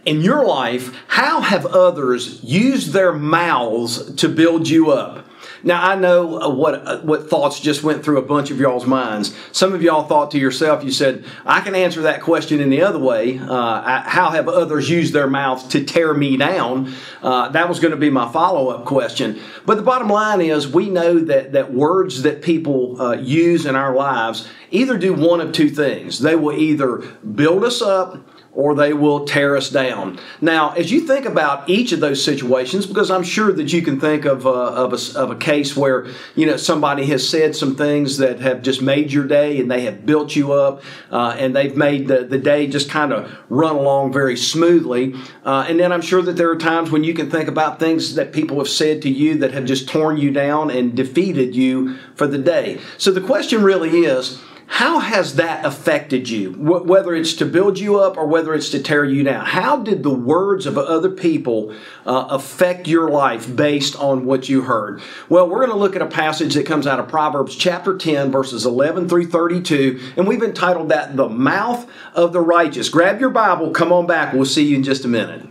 in your life, how have others used their mouths to build you up? Now, I know what thoughts just went through a bunch of y'all's minds. Some of y'all thought to yourself, you said, I can answer that question in the other way. How have others used their mouths to tear me down? That was going to be my follow-up question. But the bottom line is we know that words that people use in our lives either do one of two things. They will either build us up or they will tear us down. Now, as you think about each of those situations, because I'm sure that you can think of a case where somebody has said some things that have just made your day, and they have built you up, and they've made the day just kind of run along very smoothly. And then I'm sure that there are times when you can think about things that people have said to you that have just torn you down and defeated you for the day. So the question really is, how has that affected you? Whether it's to build you up or whether it's to tear you down. How did the words of other people affect your life based on what you heard? Well, we're going to look at a passage that comes out of Proverbs chapter 10, verses 11 through 32, and we've entitled that, The Mouth of the Righteous. Grab your Bible, come on back, we'll see you in just a minute.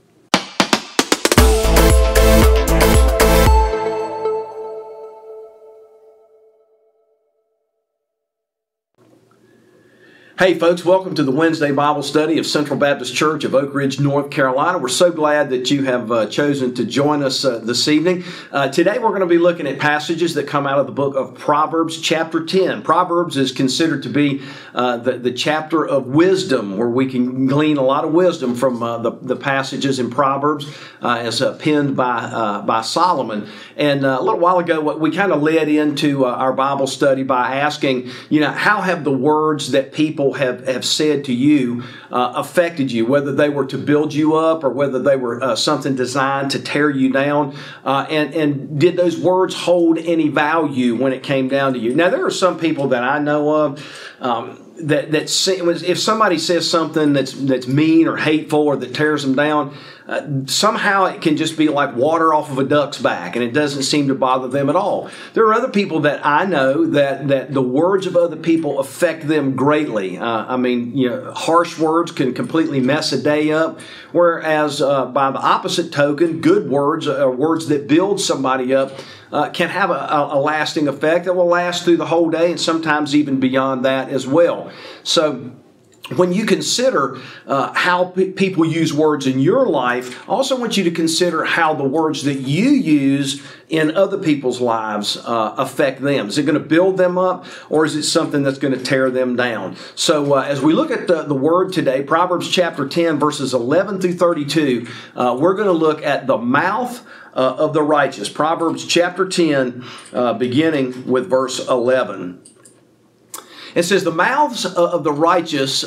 Hey folks, welcome to the Wednesday Bible study of Central Baptist Church of Oak Ridge, North Carolina. We're so glad that you have chosen to join us this evening. Today we're going to be looking at passages that come out of the book of Proverbs chapter 10. Proverbs is considered to be the chapter of wisdom, where we can glean a lot of wisdom from the passages in Proverbs as penned by Solomon. And a little while ago, we kind of led into our Bible study by asking, how have the words that people have said to you affected you, whether they were to build you up or whether they were something designed to tear you down, and did those words hold any value when it came down to you? Now, there are some people that I know of that say, if somebody says something that's mean or hateful or that tears them down, somehow it can just be like water off of a duck's back, and it doesn't seem to bother them at all. There are other people that I know that the words of other people affect them greatly. Harsh words can completely mess a day up, whereas by the opposite token, good words, words that build somebody up, can have a lasting effect that will last through the whole day and sometimes even beyond that as well. So when you consider how people use words in your life, I also want you to consider how the words that you use in other people's lives affect them. Is it going to build them up, or is it something that's going to tear them down? So as we look at the word today, Proverbs chapter 10, verses 11 through 32, we're going to look at the mouth of the righteous. Proverbs chapter 10, beginning with verse 11. It says, the mouth of the righteous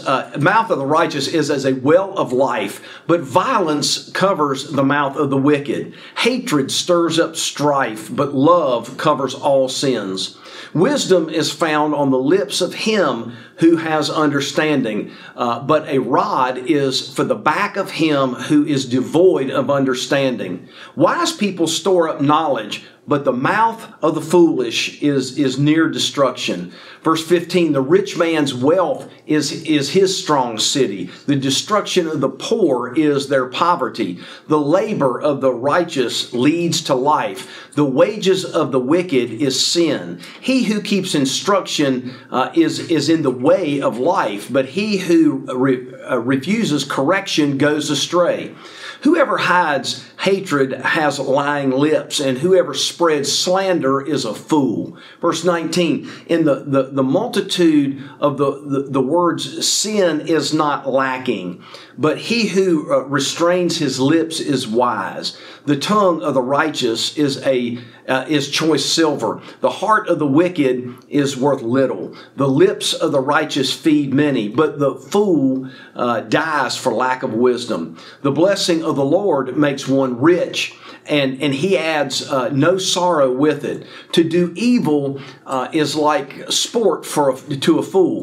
is as a well of life, but violence covers the mouth of the wicked. Hatred stirs up strife, but love covers all sins. Wisdom is found on the lips of him who has understanding, but a rod is for the back of him who is devoid of understanding. Wise people store up knowledge, but the mouth of the foolish is near destruction. Verse 15, the rich man's wealth is his strong city. The destruction of the poor is their poverty. The labor of the righteous leads to life. The wages of the wicked is sin. He who keeps instruction is in the way of life, but he who refuses correction goes astray. Whoever hides hatred has lying lips, and whoever spreads slander is a fool. Verse 19, in the multitude of the words, sin is not lacking, but he who restrains his lips is wise. The tongue of the righteous is choice silver. The heart of the wicked is worth little. The lips of the righteous feed many, but the fool dies for lack of wisdom. The blessing of the Lord makes one rich, and he adds no sorrow with it. To do evil is like sport to a fool,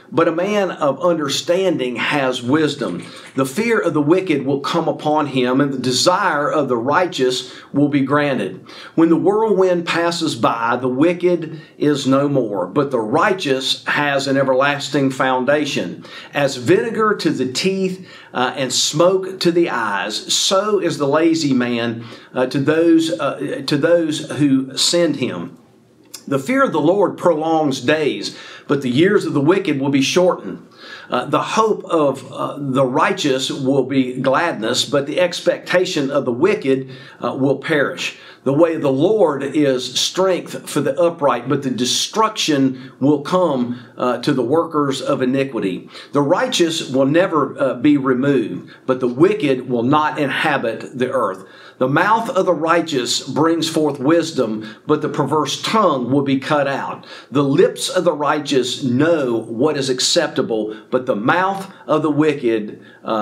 but a man of understanding has wisdom. The fear of the wicked will come upon him, and the desire of the righteous will be granted. When the whirlwind passes by, the wicked is no more, but the righteous has an everlasting foundation. As vinegar to the teeth and smoke to the eyes, so is the lazy man to those who send him. The fear of the Lord prolongs days, but the years of the wicked will be shortened. The hope of the righteous will be gladness, but the expectation of the wicked will perish. The way of the Lord is strength for the upright, but the destruction will come to the workers of iniquity. The righteous will never be removed, but the wicked will not inhabit the earth. The mouth of the righteous brings forth wisdom, but the perverse tongue will be cut out. The lips of the righteous know what is acceptable, but the mouth of the wicked,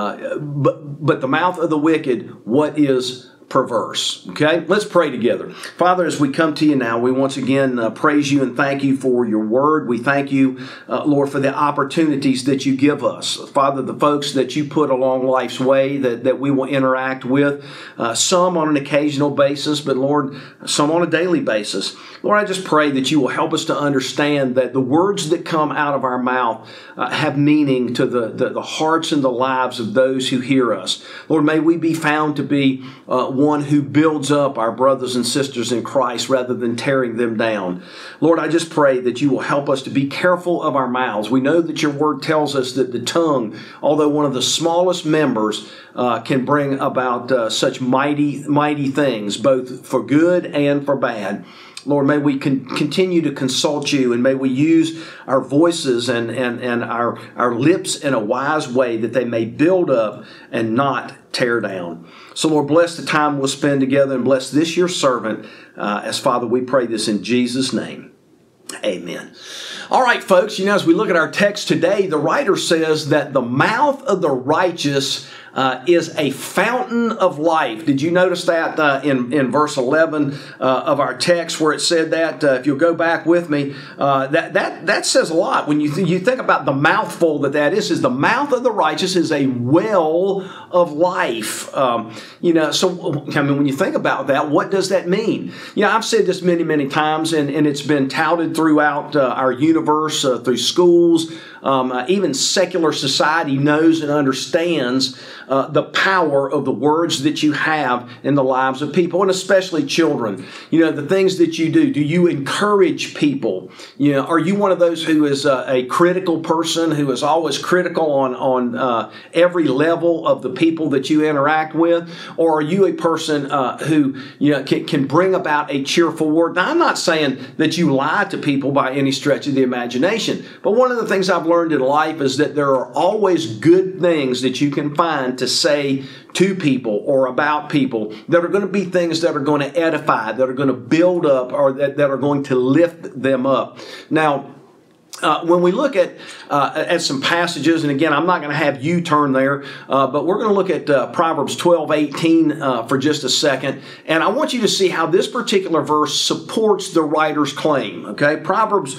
what is perverse. Okay, let's pray together. Father, as we come to you now, we once again praise you and thank you for your word. We thank you, Lord, for the opportunities that you give us. Father, the folks that you put along life's way that we will interact with, some on an occasional basis, but Lord, some on a daily basis. Lord, I just pray that you will help us to understand that the words that come out of our mouth have meaning to the hearts and the lives of those who hear us. Lord, may we be found to be one who builds up our brothers and sisters in Christ rather than tearing them down. Lord, I just pray that you will help us to be careful of our mouths. We know that your word tells us that the tongue, although one of the smallest members, can bring about such mighty things, both for good and for bad. Lord, may we continue to consult you, and may we use our voices and our lips in a wise way that they may build up and not tear down. So, Lord, bless the time we'll spend together, and bless this your servant, as Father, we pray this in Jesus' name. Amen. All right, folks, as we look at our text today, the writer says that the mouth of the righteous is a fountain of life. Did you notice that in verse 11 of our text where it said that? If you'll go back with me, that says a lot. When you think about the mouthful that is the mouth of the righteous is a well of life. So when you think about that, what does that mean? I've said this many times, and it's been touted throughout our universe, through schools. Even secular society knows and understands the power of the words that you have in the lives of people, and especially children. The things that you do. Do you encourage people? Are you one of those who is a critical person, who is always critical on every level of the people that you interact with? Or are you a person who can bring about a cheerful word? Now, I'm not saying that you lie to people by any stretch of the imagination, but one of the things I've learned in life is that there are always good things that you can find to say to people or about people that are going to be things that are going to edify, that are going to build up, or that are going to lift them up. Now, when we look at some passages, and again, I'm not going to have you turn there, but we're going to look at Proverbs 12:18 for just a second, and I want you to see how this particular verse supports the writer's claim. Okay, Proverbs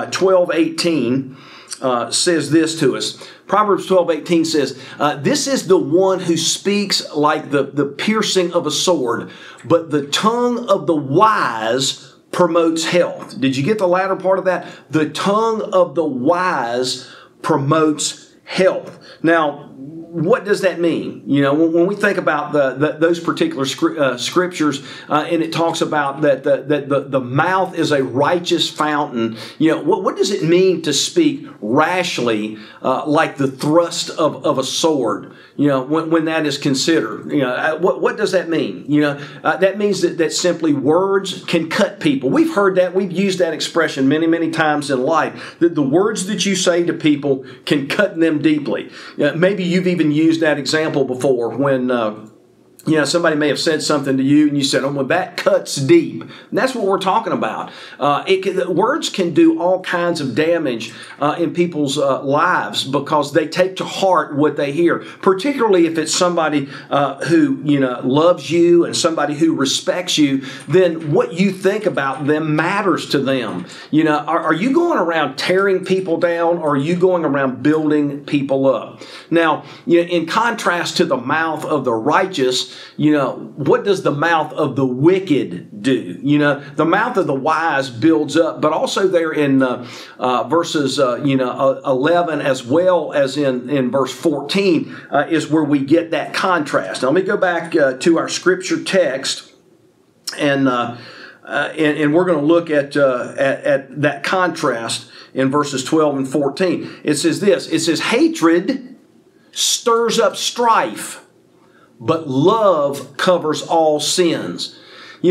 12:18 says this to us. Proverbs 12:18 says, "This is the one who speaks like the piercing of a sword, but the tongue of the wise promotes health." Did you get the latter part of that? The tongue of the wise promotes health. Now, what does that mean? When we think about those particular scriptures, and it talks about that the mouth is a righteous fountain. What does it mean to speak rashly, like the thrust of a sword? When that is considered, what does that mean? That means that simply words can cut people. We've heard that. We've used that expression many times in life, that the words that you say to people can cut them deeply. Maybe you've even used that example before when Somebody may have said something to you and you said, oh, well, that cuts deep. And that's what we're talking about. Words can do all kinds of damage in people's lives because they take to heart what they hear, particularly if it's somebody who, loves you and somebody who respects you, then what you think about them matters to them. Are you going around tearing people down, or are you going around building people up? Now, in contrast to the mouth of the righteous, what does the mouth of the wicked do? The mouth of the wise builds up, but also there in verses 11 as well as in verse 14 is where we get that contrast. Now, let me go back to our scripture text, and we're going to look at that contrast in verses 12 and 14. It says this. It says, hatred stirs up strife, but love covers all sins.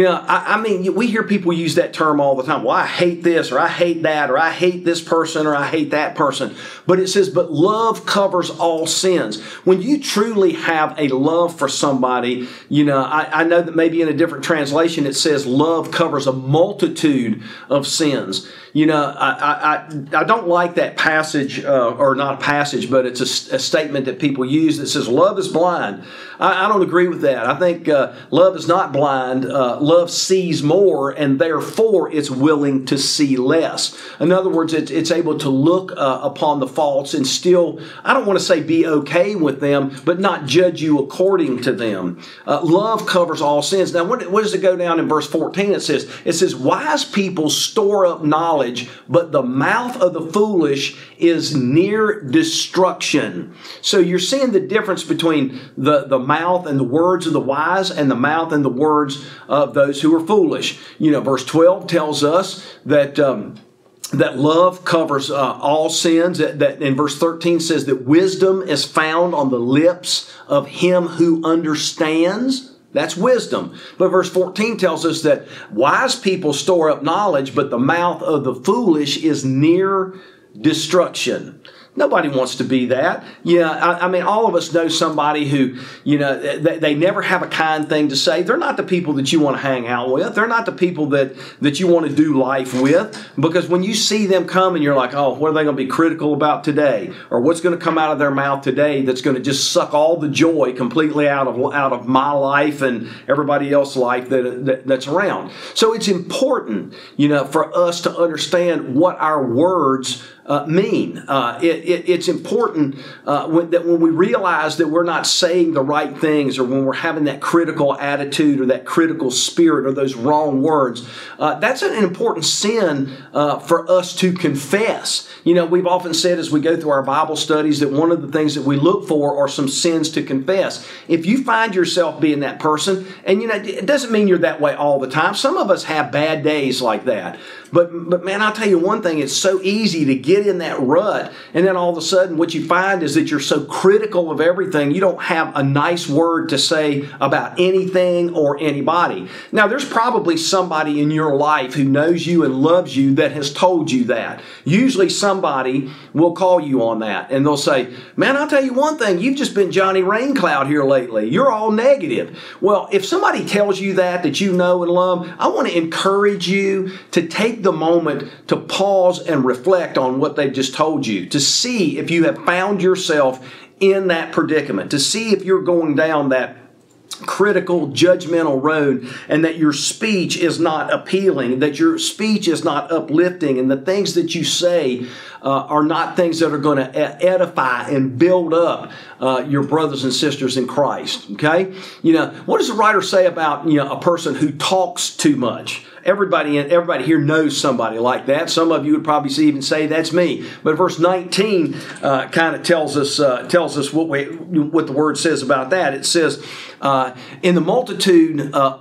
We hear people use that term all the time. Well, I hate this, or I hate that, or I hate this person, or I hate that person. But it says, but love covers all sins. When you truly have a love for somebody, I know that maybe in a different translation it says love covers a multitude of sins. I don't like that passage, or not a passage, but it's a statement that people use that says love is blind. I don't agree with that. I think love is not blind. Love sees more, and therefore it's willing to see less. In other words, it's able to look upon the faults and still, I don't want to say be okay with them, but not judge you according to them. Love covers all sins. Now, what does it go down in verse 14? It says, wise people store up knowledge, but the mouth of the foolish is near destruction. So you're seeing the difference between the mouth and the words of the wise and the mouth and the words of those who are foolish. Verse 12 tells us that love covers all sins. That in verse 13 says that wisdom is found on the lips of him who understands. That's wisdom. But verse 14 tells us that wise people store up knowledge, but the mouth of the foolish is near destruction. Nobody wants to be that. All of us know somebody who, they never have a kind thing to say. They're not the people that you want to hang out with. They're not the people that you want to do life with. Because when you see them come and you're like, oh, what are they going to be critical about today? Or what's going to come out of their mouth today that's going to just suck all the joy completely out of my life and everybody else's life that's around. So it's important, for us to understand what our words mean. It's important that when we realize that we're not saying the right things, or when we're having that critical attitude or that critical spirit or those wrong words, that's an important sin for us to confess. We've often said as we go through our Bible studies that one of the things that we look for are some sins to confess. If you find yourself being that person, and it doesn't mean you're that way all the time. Some of us have bad days like that. But man, I'll tell you one thing, it's so easy to get in that rut, and then all of a sudden what you find is that you're so critical of everything, you don't have a nice word to say about anything or anybody. Now, there's probably somebody in your life who knows you and loves you that has told you that. Usually somebody will call you on that, and they'll say, man, I'll tell you one thing, you've just been Johnny Raincloud here lately. You're all negative. Well, if somebody tells you that you know and love, I want to encourage you to take the moment to pause and reflect on what they've just told you, to see if you have found yourself in that predicament, to see if you're going down that critical, judgmental road, and that your speech is not appealing, that your speech is not uplifting, and the things that you say are not things that are going to edify and build up your brothers and sisters in Christ. Okay? What does the writer say about a person who talks too much? Everybody here knows somebody like that. Some of you would probably even say that's me. But verse 19 kind of tells us what the word says about that. It says, in a multitude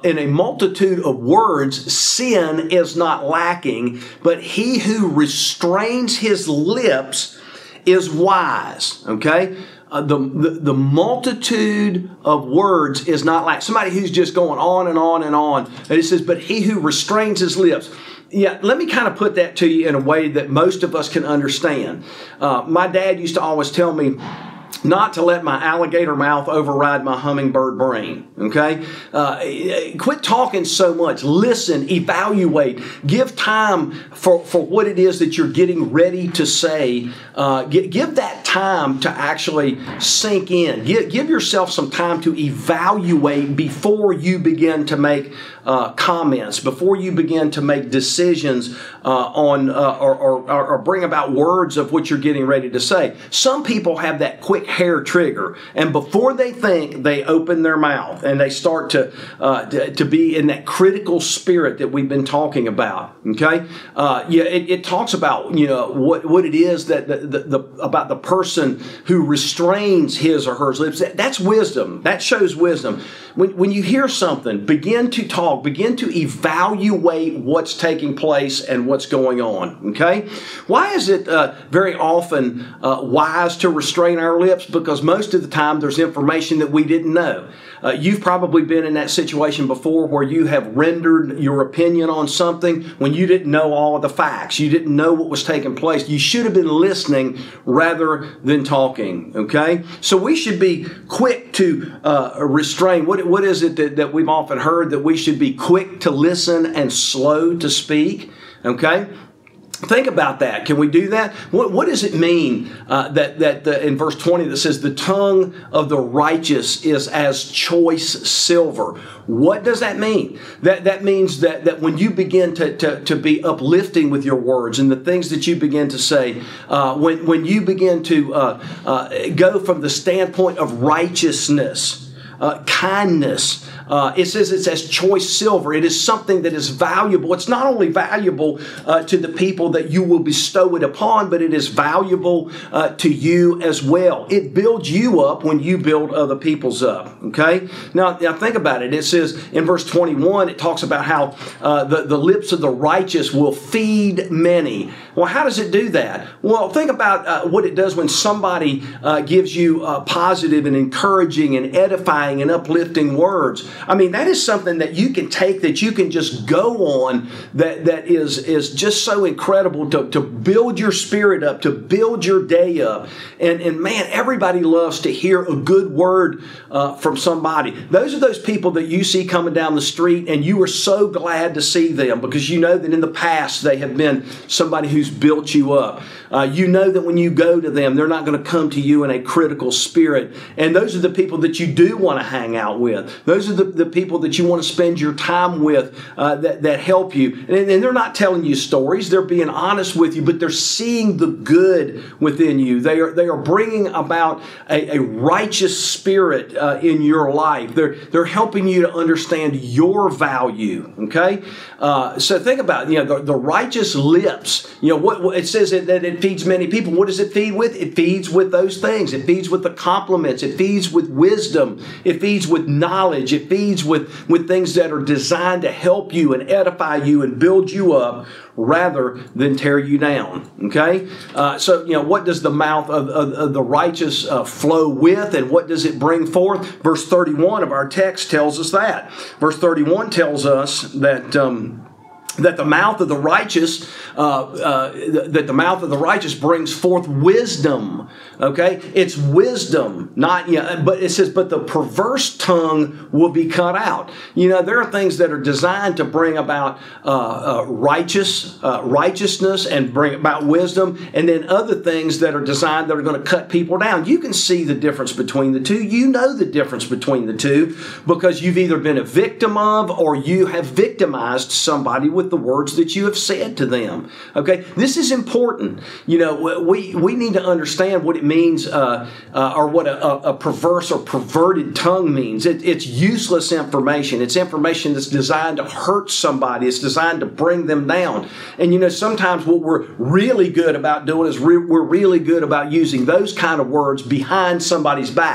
of words, sin is not lacking, but he who restrains his lips is wise. Okay. The multitude of words is not like somebody who's just going on and on and on. And it says, but he who restrains his lips. Yeah, let me kind of put that to you in a way that most of us can understand. My dad used to always tell me not to let my alligator mouth override my hummingbird brain. Okay? Quit talking so much. Listen, evaluate, give time for what it is that you're getting ready to say. Give that time to actually sink in. Give yourself some time to evaluate before you begin to make comments, before you begin to make decisions on or bring about words of what you're getting ready to say. Some people have that quick hair trigger, and before they think, they open their mouth and they start to be in that critical spirit that we've been talking about. Okay, it talks about what it is that about the person who restrains his or her lips. That's wisdom. That shows wisdom. When you hear something, begin to talk, begin to evaluate what's taking place and what's going on, okay? Why is it very often wise to restrain our lips? Because most of the time there's information that we didn't know. You've probably been in that situation before where you have rendered your opinion on something when you didn't know all of the facts. You didn't know what was taking place. You should have been listening rather than talking, okay? So we should be quick to restrain. What is it that we've often heard? That we should be quick to listen and slow to speak, okay? Think about that. Can we do that? What does it mean that in verse 20 that says the tongue of the righteous is as choice silver? What does that mean? That means that when you begin to be uplifting with your words and the things that you begin to say, when you begin to go from the standpoint of righteousness, kindness, it says it's as choice silver. It is something that is valuable. It's not only valuable to the people that you will bestow it upon, but it is valuable to you as well. It builds you up when you build other people's up. Okay? Now think about it. It says in verse 21, it talks about how the lips of the righteous will feed many. Well, how does it do that? Well, think about what it does when somebody gives you positive and encouraging and edifying and uplifting words. I mean, that is something that you can take, that you can just go on, that is just so incredible to build your spirit up, to build your day up. And man, everybody loves to hear a good word from somebody. Those are those people that you see coming down the street and you are so glad to see them because you know that in the past they have been somebody who's built you up. You know that when you go to them, they're not going to come to you in a critical spirit. And those are the people that you do want to hang out with. Those are the people that you want to spend your time with that help you. And they're not telling you stories. They're being honest with you, but they're seeing the good within you. They are bringing about a righteous spirit in your life. They're helping you to understand your value. Okay? So think about the righteous lips. What it says that it feeds many people. What does it feed with? It feeds with those things. It feeds with the compliments. It feeds with wisdom. It feeds with knowledge. It feeds with things that are designed to help you and edify you and build you up rather than tear you down. Okay? So what does the mouth of the righteous flow with, and what does it bring forth? Verse 31 of our text tells us that. Verse 31 tells us that the mouth of the righteous brings forth wisdom. Okay, it's wisdom, not but it says, but the perverse tongue will be cut out. There are things that are designed to bring about righteousness and bring about wisdom, and then other things that are designed that are going to cut people down. You can see the difference between the two. You know the difference between the two because you've either been a victim of or you have victimized somebody with the words that you have said to them. Okay, this is important. We need to understand what it means, or what a perverse or perverted tongue means. It's useless information. It's information that's designed to hurt somebody. It's designed to bring them down. And sometimes what we're really good about doing is we're really good about using those kind of words behind somebody's back.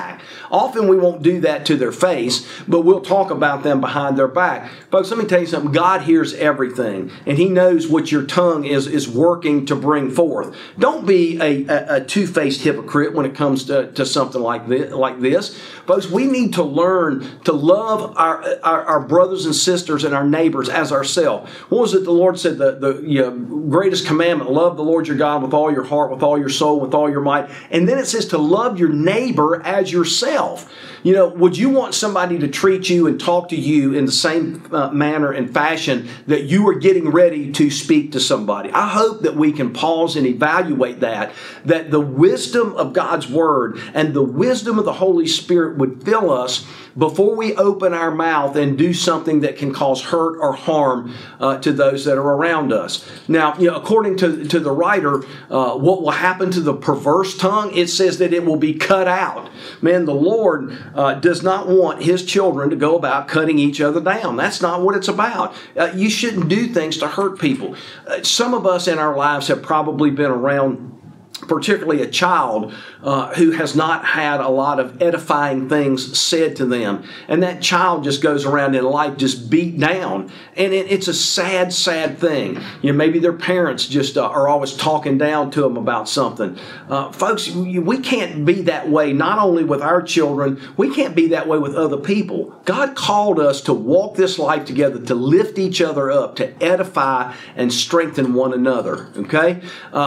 Often we won't do that to their face, but we'll talk about them behind their back. Folks, let me tell you something. God hears everything, and He knows what your tongue is working to bring forth. Don't be a two-faced hypocrite when it comes to something like this. Folks, we need to learn to love our brothers and sisters and our neighbors as ourselves. What was it the Lord said? The greatest commandment, love the Lord your God with all your heart, with all your soul, with all your might. And then it says to love your neighbor as yourself. Would you want somebody to treat you and talk to you in the same manner and fashion that you are getting ready to speak to somebody? I hope that we can pause and evaluate that the wisdom of God's Word and the wisdom of the Holy Spirit would fill us before we open our mouth and do something that can cause hurt or harm to those that are around us. Now, according to the writer, what will happen to the perverse tongue? It says that it will be cut out. Man, the Lord does not want His children to go about cutting each other down. That's not what it's about. You shouldn't do things to hurt people. Some of us in our lives have probably been around particularly a child who has not had a lot of edifying things said to them. And that child just goes around in life just beat down. And it's a sad, sad thing. Maybe their parents just are always talking down to them about something. Folks, we can't be that way not only with our children, we can't be that way with other people. God called us to walk this life together, to lift each other up, to edify and strengthen one another. Okay?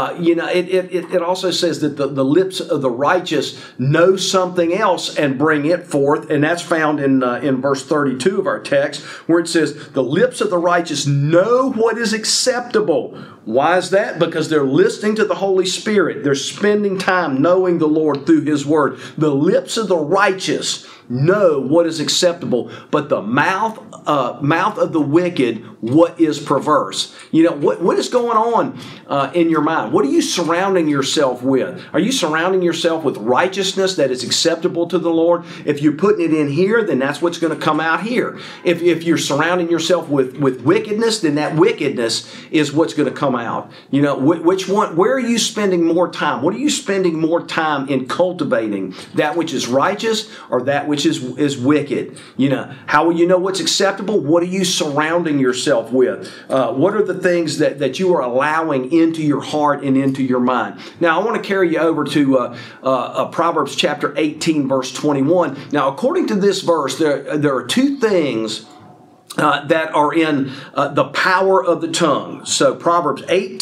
It also says that the lips of the righteous know something else and bring it forth, and that's found in verse 32 of our text, where it says, the lips of the righteous know what is acceptable. Why is that? Because they're listening to the Holy Spirit. They're spending time knowing the Lord through His Word. The lips of the righteous know what is acceptable, but the mouth of the wicked, what is perverse. What is going on in your mind? What are you surrounding yourself with? Are you surrounding yourself with righteousness that is acceptable to the Lord? If you're putting it in here, then that's what's going to come out here. If you're surrounding yourself with wickedness, then that wickedness is what's going to come out. Which one? Where are you spending more time? What are you spending more time in cultivating? That which is righteous or that which is wicked? How will you know what's acceptable? What are you surrounding yourself with? What are the things that you are allowing into your heart and into your mind? Now, I want to carry you over to Proverbs chapter 18, verse 21. Now, according to this verse, there are two things that are in the power of the tongue. So Proverbs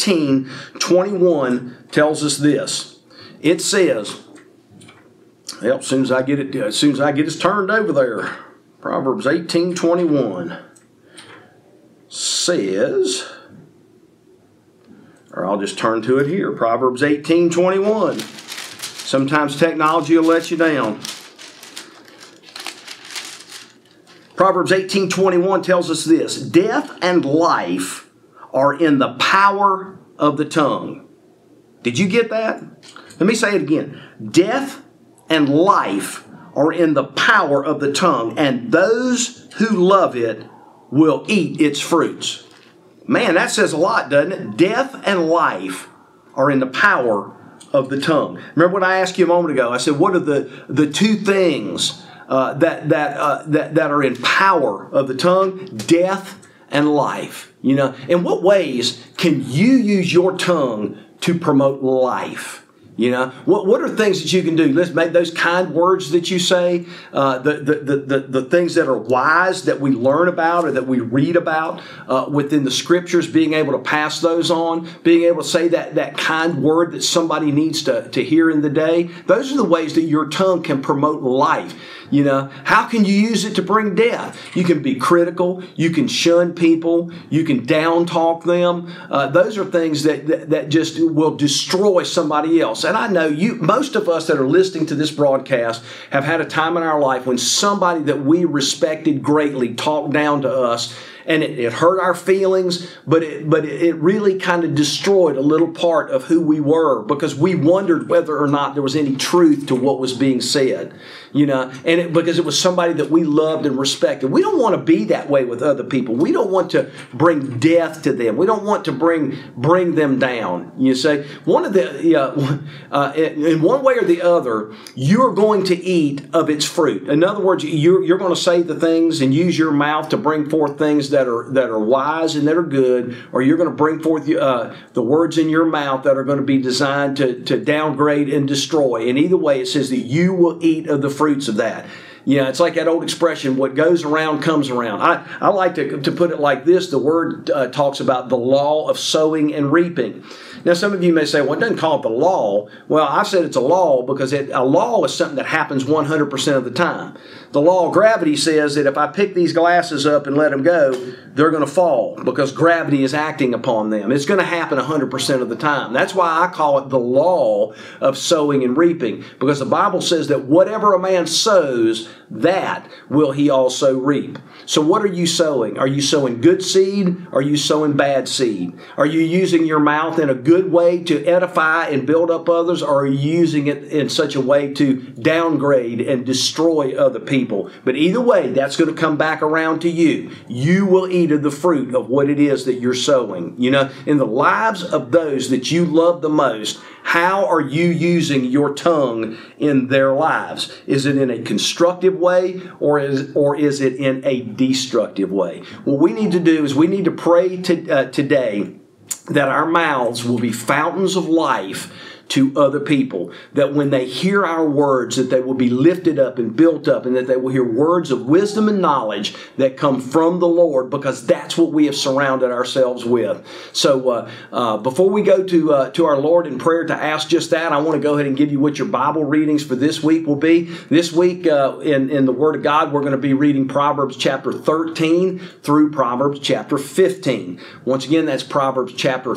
18:21 tells us this. It says, as soon as I get it turned over there, Proverbs 18:21 says, or I'll just turn to it here, Proverbs 18:21. Sometimes technology will let you down. Proverbs 18:21 tells us this: death and life are in the power of the tongue. Did you get that? Let me say it again. Death and life are in the power of the tongue, and those who love it will eat its fruits. Man, that says a lot, doesn't it? Death and life are in the power of the tongue. Remember what I asked you a moment ago? I said, what are the two things that are in power of the tongue? Death and life. In what ways can you use your tongue to promote life? What are things that you can do? Let's make those kind words that you say, the things that are wise that we learn about or that we read about within the Scriptures, being able to pass those on, being able to say that kind word that somebody needs to hear in the day. Those are the ways that your tongue can promote life. How can you use it to bring death? You can be critical. You can shun people. You can down talk them. Those are things that just will destroy somebody else. And I know most of us that are listening to this broadcast have had a time in our life when somebody that we respected greatly talked down to us, and it hurt our feelings, but it really kind of destroyed a little part of who we were, because we wondered whether or not there was any truth to what was being said, and because it was somebody that we loved and respected. We don't want to be that way with other people. We don't want to bring death to them. We don't want to bring them down. You say in one way or the other, you're going to eat of its fruit. In other words, you're going to say the things and use your mouth to bring forth things that are wise and that are good, or you're going to bring forth the words in your mouth that are going to be designed to downgrade and destroy. And either way, it says that you will eat of the fruits of that. It's like that old expression, what goes around comes around. I like to put it like this. The Word talks about the law of sowing and reaping. Now, some of you may say, well, it doesn't call it the law. Well, I said it's a law because a law is something that happens 100% of the time. The law of gravity says that if I pick these glasses up and let them go, they're going to fall because gravity is acting upon them. It's going to happen 100% of the time. That's why I call it the law of sowing and reaping, because the Bible says that whatever a man sows, that will he also reap. So what are you sowing? Are you sowing good seed? Are you sowing bad seed? Are you using your mouth in a good way to edify and build up others, or are you using it in such a way to downgrade and destroy other people? But either way, that's going to come back around to you. You will eat of the fruit of what it is that you're sowing. In the lives of those that you love the most, how are you using your tongue in their lives? Is it in a constructive way, or is it in a destructive way? What we need to do is we need to pray today that our mouths will be fountains of life to other people, that when they hear our words, that they will be lifted up and built up, and that they will hear words of wisdom and knowledge that come from the Lord, because that's what we have surrounded ourselves with. So before we go to our Lord in prayer to ask just that, I want to go ahead and give you what your Bible readings for this week will be. This week in the Word of God, we're going to be reading Proverbs chapter 13 through Proverbs chapter 15. Once again, that's Proverbs chapter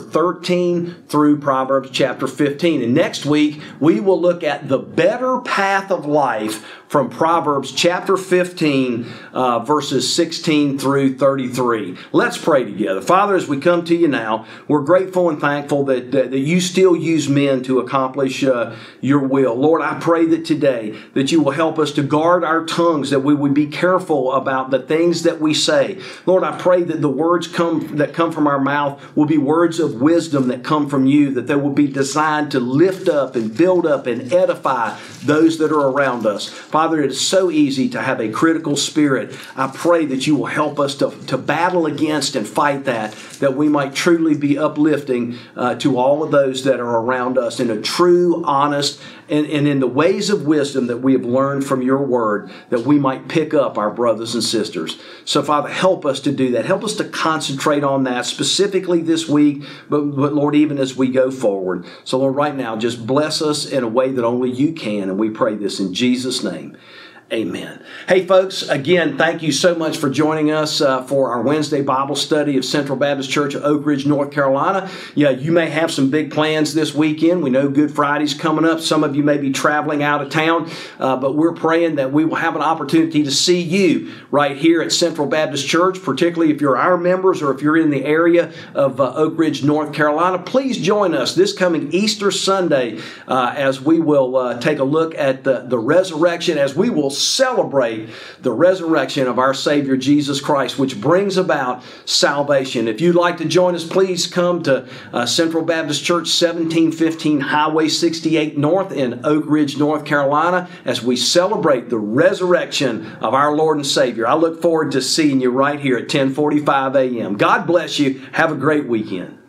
13 through Proverbs chapter 15. And next week, we will look at the better path of life from Proverbs chapter 15, verses 16 through 33. Let's pray together. Father, as we come to you now, we're grateful and thankful that you still use men to accomplish your will. Lord, I pray that today that you will help us to guard our tongues, that we would be careful about the things that we say. Lord, I pray that the words that come from our mouth will be words of wisdom that come from you, that they will be designed to lift up and build up and edify those that are around us. Father, it is so easy to have a critical spirit. I pray that you will help us to battle against and fight that we might truly be uplifting to all of those that are around us in a true, honest, and in the ways of wisdom that we have learned from your word, that we might pick up our brothers and sisters. So, Father, help us to do that. Help us to concentrate on that specifically this week, but Lord, even as we go forward. So, Lord, right now, just bless us in a way that only you can, and we pray this in Jesus' name. Amen. Hey, folks, again, thank you so much for joining us for our Wednesday Bible study of Central Baptist Church of Oak Ridge, North Carolina. Yeah, you may have some big plans this weekend. We know Good Friday's coming up. Some of you may be traveling out of town, but we're praying that we will have an opportunity to see you right here at Central Baptist Church, particularly if you're our members or if you're in the area of Oak Ridge, North Carolina. Please join us this coming Easter Sunday as we will take a look at the resurrection, as we will celebrate the resurrection of our Savior Jesus Christ, which brings about salvation. If you'd like to join us, please come to Central Baptist Church, 1715 Highway 68 North in Oak Ridge, North Carolina, as we celebrate the resurrection of our Lord and Savior. I look forward to seeing you right here at 10:45 a.m. God bless you. Have a great weekend.